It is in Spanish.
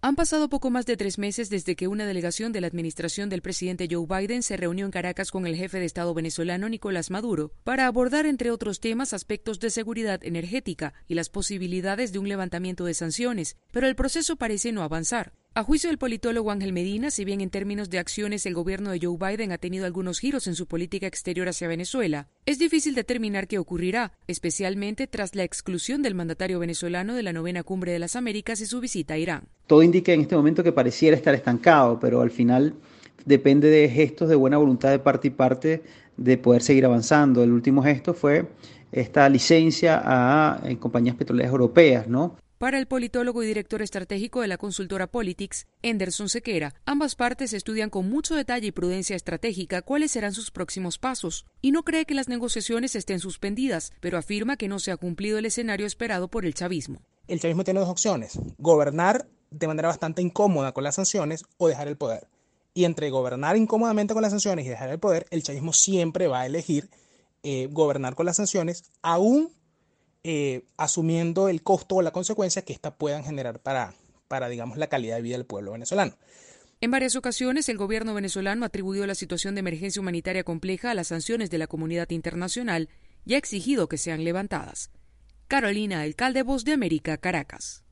Han pasado poco más de 3 meses desde que una delegación de la administración del presidente Joe Biden se reunió en Caracas con el jefe de Estado venezolano Nicolás Maduro para abordar, entre otros temas, aspectos de seguridad energética y las posibilidades de un levantamiento de sanciones, pero el proceso parece no avanzar. A juicio del politólogo Ángel Medina, si bien en términos de acciones el gobierno de Joe Biden ha tenido algunos giros en su política exterior hacia Venezuela, es difícil determinar qué ocurrirá, especialmente tras la exclusión del mandatario venezolano de la 9ª Cumbre de las Américas y su visita a Irán. Todo indica en este momento que pareciera estar estancado, pero al final depende de gestos de buena voluntad de parte y parte de poder seguir avanzando. El último gesto fue esta licencia a compañías petroleras europeas, ¿no? Para el politólogo y director estratégico de la consultora Politics, Henderson Sequera, ambas partes estudian con mucho detalle y prudencia estratégica cuáles serán sus próximos pasos, y no cree que las negociaciones estén suspendidas, pero afirma que no se ha cumplido el escenario esperado por el chavismo. El chavismo tiene dos opciones: gobernar de manera bastante incómoda con las sanciones o dejar el poder. Y entre gobernar incómodamente con las sanciones y dejar el poder, el chavismo siempre va a elegir gobernar con las sanciones, aún asumiendo el costo o la consecuencia que éstas puedan generar para, digamos, la calidad de vida del pueblo venezolano. En varias ocasiones, el gobierno venezolano atribuyó la situación de emergencia humanitaria compleja a las sanciones de la comunidad internacional y ha exigido que sean levantadas. Carolina Alcalde, Voz de América, Caracas.